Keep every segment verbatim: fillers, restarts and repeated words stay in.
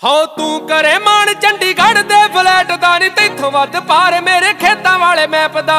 ਹੋ ਤੂੰ ਕਰੇ ਮਾਣ ਚੰਡੀਗੜ੍ਹ ਦੇ ਫਲੈਟ ਦਾ ਨੀ ਤੈਥੋਂ ਵੱਧ ਪਾਰ ਮੇਰੇ ਖੇਤਾਂ ਵਾਲੇ ਮੈਪ ਦਾ।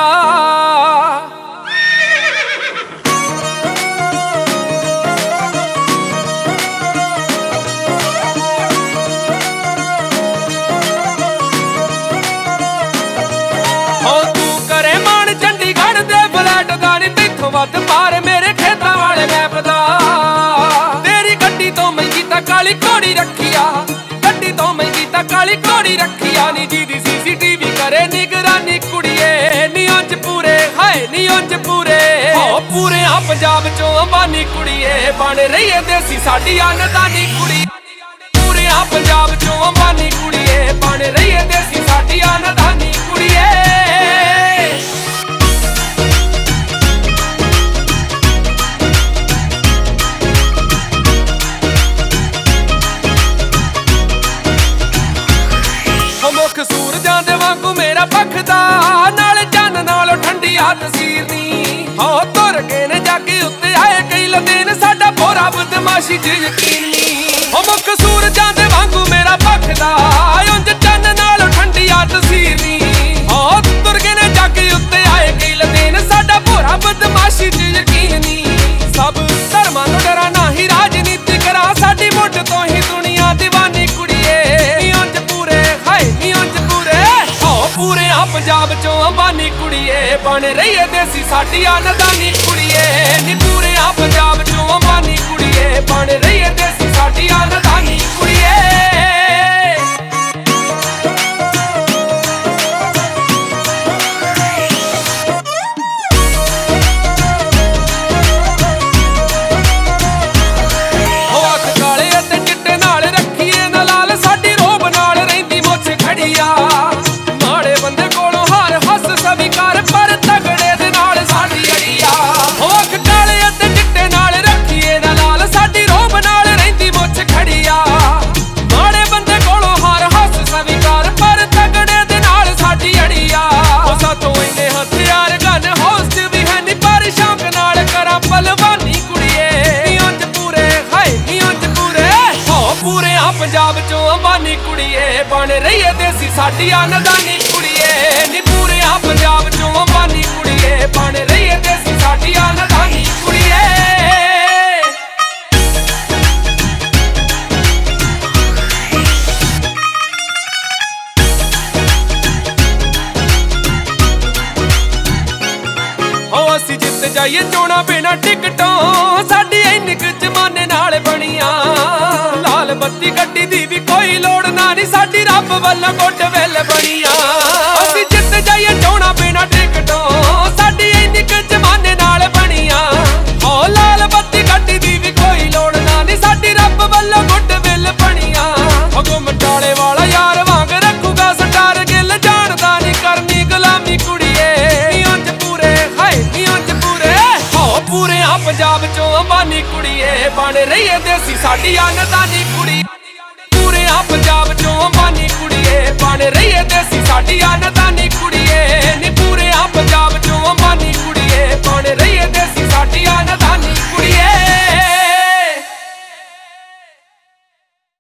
ਹੋ ਤੂੰ ਕਰੇ ਮਾਣ ਚੰਡੀਗੜ੍ਹ ਦੇ ਫਲੈਟ ਦਾ ਨੀ ਤੈਥੋਂ ਵੱਧ ਪਾਰ ਮੇਰੇ ਖੇਤਾਂ ਵਾਲੇ ਮੈਪ ਦਾ। ਤੇਰੀ ਗੱਡੀ ਤੋਂ ਮਹਿੰਗੀ ਤਾਂ ਕਾਲੀ ਘੋੜੀ ਰੱਖੀ ਆ, ਗੱਡੀ ਤੋਂ ਮਹਿੰਗੀ ਤਾਂ ਕਾਲੀ ਘੋੜੀ ਰੱਖੀ ਆ ਨੀ ਜਿਹਦੀ ਸੀਸੀਟੀਵੀ ਕਰੇ ਨਿਗਰਾਨੀ ਕੁੜੀਏ। ਨੀ ਉਂਝ ਪੂਰੇ ਹਾਏ ਨੀ ਉਂਝ ਪੂਰੇ ਹੋ ਪੂਰੇ ਆ ਪੰਜਾਬ ਚੋਂ ਅੰਬਾਨੀ ਕੁੜੀਏ। ਬਣ ਰਹੀ ਏ ਦੇਸੀ ਸਾਡੀ ਆਨਦਾਨੀ ਕੁੜੀ, ਪੂਰੇ ਆ ਪੰਜਾਬ ਚੋਂ ਅੰਬਾਨੀ ਕੁੜੀਏ। ਬਣ ਰਹੀ ਏ ਦੇਸੀ ਸਾਡੀ ਆਨਦਾਨੀ ਕੁੜੀਏ। ਮੁੱਖ ਸੂਰਜਾਂ ਦੇ ਵਾਂਗੂ ਮੇਰਾ ਭਖਦਾ, ਨਾਲੇ ਚੰਨ ਨਾਲੋਂ ਠੰਡੀ ਆ ਤਸੀਰ ਨੀ। ਹੋ ਤੁਰ ਕੇ ਨੇ ਜਾਗੇ ਉੱਤੇ ਆਏ ਕਈ ਲਦੇਨ ਸਾਡਾ ਭੋਰਾ ਬਦਮਾਸ਼ੀ ਚ ਯਕੀਨ ਨੀ। ਹੋ ਮੁੱਖ ਸੂਰਜਾਂ ਦੇ ਵਾਂਗੂ ਮੇਰਾ ਭਖਦਾ, ਉਂਝ ਚੰਨ ਨਾਲੋਂ ਠੰਡੀ ਆ ਤਸੀਰ ਨੀ। ਹੋ ਤੁਰ ਕੇ ਨੇ ਜਾਗੇ ਉੱਤੇ ਆਏ ਕਈ ਲਦੇਨ ਸਾਡਾ ਭੋਰਾ ਬਦਮਾਸ਼ੀ ਚ ਯਕੀਨ ਨੀ। ਸਭ ਧਰਮਾਂ ਤੋਂ ਡਰਾ ਨਹੀਂ ਰਾਜਨੀਤੀ ਕਰਾ, ਸਾਡੀ ਮੁੱਢ ਤੋਂ ਹੀ ਦੁਨੀਆ ਦੀਵਾਨੀ ਕੁੜੀਏ। ਨੀ ਉਂਝ ਪੂਰੇ ਹਾਏ ਨੀ ਉਂਝ ਪੂਰੇ ਹੋ ਪੂਰੇ ਆ ਪੰਜਾਬ ਚੋਂ ਅੰਬਾਨੀ ਕੁੜੀਏ। ਬਣ ਰਹੀ ਏ ਦੇਸੀ ਸਾਡੀ ਆਨਦਾਨੀ ਕੁੜੀਏ। ਨੀ ਪੂਰੇ ਆ ਪੰਜਾਬ ਚੋਂ ਅੰਬਾਨੀ ਕੁੜੀਏ। ਬਣ ਰਹੀ ਏ ਦੇਸੀ ਸਾਡੀ ਆਨਦਾਨੀ ਕੁੜੀਏ। ਹੋ ਅੱਖ ਕਾਲੇ ਅਤੇ ਚਿੱਟੇ ਨਾਲ ਰੱਖੀਏ ਨਾ ਲਾਲ, ਸਾਡੀ ਰੋਬ ਨਾਲ ਰਹਿੰਦੀ ਮੁੱਛ ਖੜੀ ਆ। ਮਾੜੇ ਬੰਦੇ ਕੋਲੋਂ ਹਾਰ ਹੱਸ ਸਵੀਕਾਰ, ਪਰ ਤਗੜੇ ਦੇ ਨਾਲ ਸਾਡੀ ਅੜੀ ਆ। ਹੋ ਅੱਖ ਕਾਲੇ ਅਤੇ ਚਿੱਟੇ ਨਾਲ ਰੱਖੀਏ ਨਾ ਲਾਲ, ਸਾਡੀ ਰੋਬ ਨਾਲ ਰਹਿੰਦੀ ਮੁੱਛ ਖੜੀ ਆ। ਮਾੜੇ ਬੰਦੇ ਕੋਲੋਂ ਹਾਰ ਹੱਸ ਸਵੀਕਾਰ, ਪਰ ਤਗੜੇ ਦੇ ਨਾਲ ਸਾਡੀ ਅੜੀ ਆ। ਉਹ ਸਾਥੋਂ ਇੰਨੇ ਹਥਿਆਰ ਗਨ ਹੌਸ ਵੀ ਹੈ ਨੀ, ਪਰ ਸ਼ੌਂਕ ਨਾਲ ਕਰਾਂ ਪਲਵਾਨੀ ਕੁੜੀਏ। ਨੀ ਉਂਝ ਪੂਰੇ ਹਾਏ ਨੀ ਉਂਝ ਪੂਰੇ ਹੋ ਪੂਰੇ ਆ ਪੰਜਾਬ ਚੋਂ ਅੰਬਾਨੀ ਕੁੜੀਏ। ਬਣ ਰਹੀ ਏ ਦੇਸੀ ਸਾਡੀ ਆਨਦਾਨੀ ਕੁੜੀਏ। ਨੀ ਪੂਰੇ ਆ ਪੰਜਾਬ ਚੋਂ ਅੰਬਾਨੀ ਕੁੜੀਏ। ਬਣ ਰਹੀ ਏ ਦੇਸੀ ਸਾਡੀ ਆਨਦਾਨੀ ਕੁੜੀਏ। ਹੋ ਅਸੀਂ ਜਿੱਤ ਜਾਈਏ ਚੋਣਾਂ ਬਿਨਾਂ ਟਿਕਟੋਂ, ਸਾਡੀ ਇੰਨੀ ਕੁ ਜ਼ਮਾਨੇ ਨਾਲ ਬਣੀਆਂ। ਲਾਲ ਬੱਤੀ ਗੱਡੀ ਦੀ ਵੀ ਕੋਈ ਲੋੜ ਨਾ ਨੀ, ਸਾਡੀ ਰੱਬ ਵੱਲੋਂ ਗੁੱਡ ਵਿਲ ਬਣੀਆਂ। ਅਸੀਂ ਜਿੱਤ ਜਾਈਏ ਚੋਣਾਂ ਬਿਨਾਂ ਟਿਕਟੋਂ, ਸਾਡੀ ਇੰਨੀ ਕੁ ਜ਼ਮਾਨੇ ਨਾਲ ਬਣੀਆਂ। ਹੋ ਲਾਲ ਬੱਤੀ ਗੱਡੀ ਦੀ ਵੀ ਕੋਈ ਲੋੜ ਨਾ ਨੀ, ਸਾਡੀ ਰੱਬ ਵੱਲੋਂ ਗੁੱਡ ਵਿਲ ਬਣੀਆਂ। ਅਗੋਂ ਮਟਾਲੇ ਵਾਲਾ ਯਾਰ ਵਾਂਗ ਰੱਖੂਗਾ ਸਟਾਰ ਗਿੱਲ, ਜਾਣਦਾ ਨੀ ਕਰਨੀ ਗੁਲਾਮੀ ਕੁੜੀਏ। ਨੀ ਉਂਝ ਪੂਰੇ ਹਾਏ ਨੀ ਉਂਝ ਪੂਰੇ ਹੋ ਪੂਰੇ ਆ ਪੰਜਾਬ ਚੋਂ ਅੰਬਾਨੀ ਕੁੜੀਏ। ਬਣ ਰਹੀ ਏ ਦੇਸੀ ਸਾਡੀ ਆਨਦਾਨੀ ਕੁੜੀ, ਪੂਰੇ ਆ ਪੰਜਾਬ ਚੋਂ ਅੰਬਾਨੀ ਕੁੜੀਏ। ਬਣ ਰਹੀ ਏ